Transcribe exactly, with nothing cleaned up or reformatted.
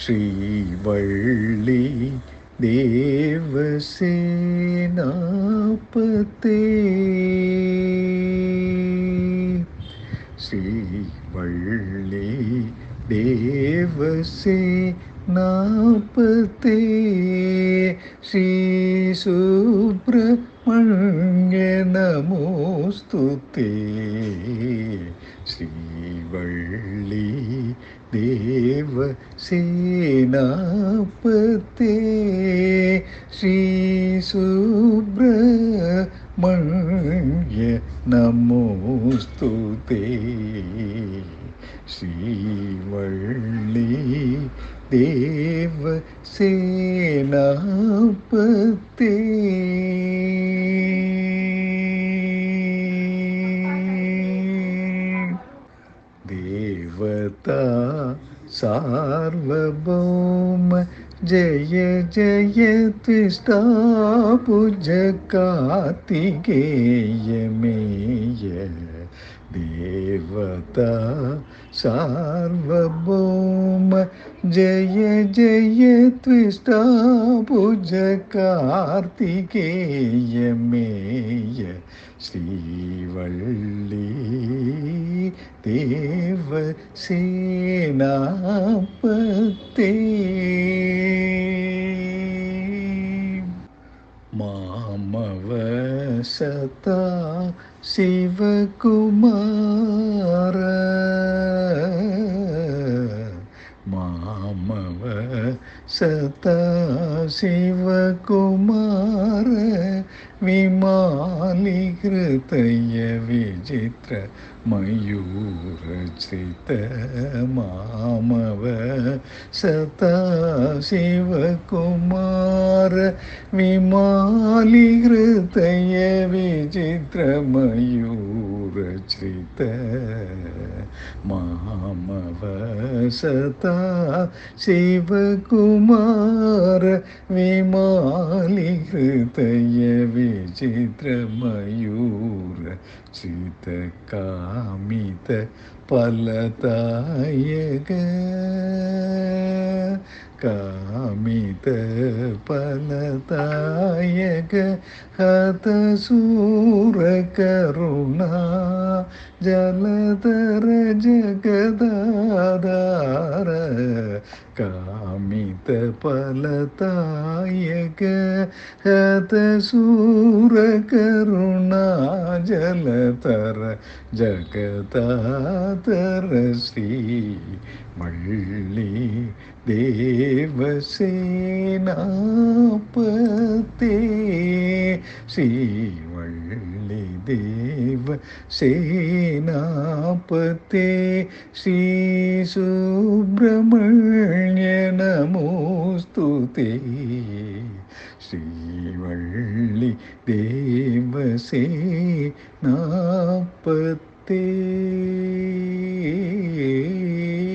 श्रीवल्ली देवसेनापते श्रीवल्ली देवसेनापते श्रीसुब्रह्मण्य नमोस्तुते श्रीवल्ली देवसेनापते श्रीसुब्रह्मण्य नमोस्तुते श्रीवल्ली देवसेनापते देवता सार्वभौम जय जय त्विष्टाभुज कार्तिकेय मेय देवता सार्वभौम जय जय त्विष्टाभुज कार्तिकेय मेय श्रीवल्ली देवसेनापते मामवसता शिवकुमार मामवसता शिवकुमार विमालीकृतय विचित्र मयूरचित मामवसता शिवकुमार विमालीकृतय विचित्र मयूरचित मामवसता शिवकुमार विमालीकृतय विचित्र मयूरचित कामित फलदायक कामित फलदायक हतशूर करुणा जलधर जगदाधार कामित फलदायक हतशूर करुणा जलधर जगदाधार श्रीवल्ली देवसेनापते श्रीवल्ली देवसेनापते श्रीसुब्रह्मण्य नमोस्तुते श्रीवल्ली देवसेनापते